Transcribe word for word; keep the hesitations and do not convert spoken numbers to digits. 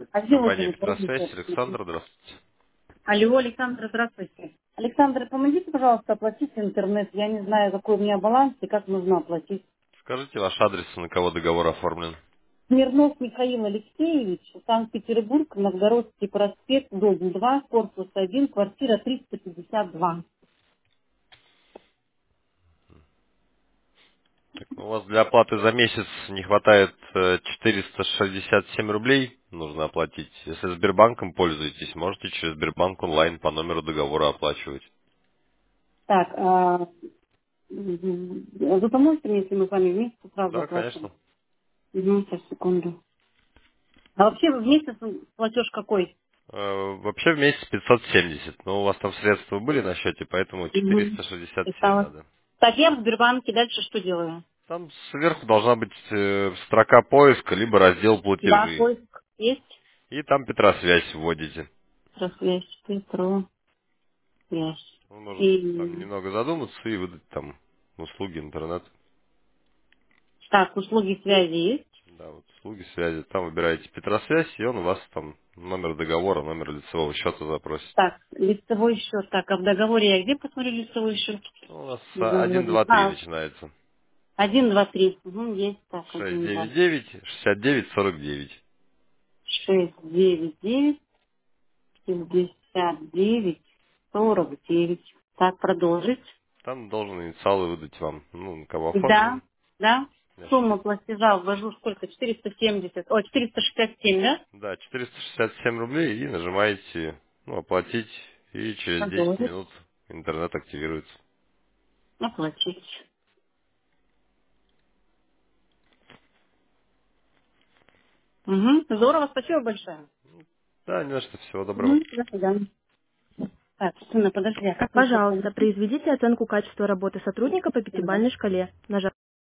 А где вы Компания живете? Петросвязь, Родители? Александр, здравствуйте. Алло, Александр, здравствуйте. Александр, помогите, пожалуйста, оплатить интернет. Я не знаю, какой у меня баланс и как нужно оплатить. Скажите ваш адрес, на кого договор оформлен. Смирнов Михаил Алексеевич, Санкт-Петербург, Новгородский проспект, дом два, корпус один, квартира триста пятьдесят два. Так, у вас для оплаты за месяц не хватает э, четыреста шестьдесят семь рублей, нужно оплатить. Если Сбербанком пользуетесь, можете через Сбербанк онлайн по номеру договора оплачивать. Так, а, мгм. Вы поможете мне, если мы с вами вместе сразу Да, оплатим? конечно. Угу, сейчас, секунду. А вообще в месяц платеж какой? Э, Вообще в месяц пятьсот семьдесят, но у вас там средства были на счете, поэтому Угу. четыреста шестьдесят семь Писала. надо. Так, я в Сбербанке дальше что делаю? Там сверху должна быть э, строка поиска, либо раздел Да, платежи. поиск есть. И там Петросвязь вводите. Связь, Петро, связь. Ну, нужно там И немного задуматься и выдать там услуги интернет. так, услуги связи есть. Да, вот услуги связи. Там выбираете Петросвязь, и он у вас там номер договора, номер лицевого счета запросит. Так, лицевой счет. Так, а в договоре я где посмотрю лицевой счет? Ну, у нас В один, договоре. два, три А, начинается. один, два, три. Угу, есть. Так, Шесть один, два, девять девять шестьдесят девять сорок девять. шесть, девять, девять, шестьдесят девять, сорок девять. Так, продолжить. Там должен инициалы выдать вам, ну, на кого Да, оформлен. да. Я ж Сумма те- платежа ввожу сколько? четыреста семьдесят, о, четыреста шестьдесят семь, да? Да, четыреста шестьдесят семь рублей и нажимаете, ну, оплатить, и через десять Продолжить. минут интернет активируется. Оплатить. Угу. Здорово, спасибо большое. Да, не за что, всего доброго. Угу. До свидания. Так, сына, подожди, а как мне сейчас Пожалуйста, произведите оценку качества работы сотрудника по найти? пятибалльной шкале, нажав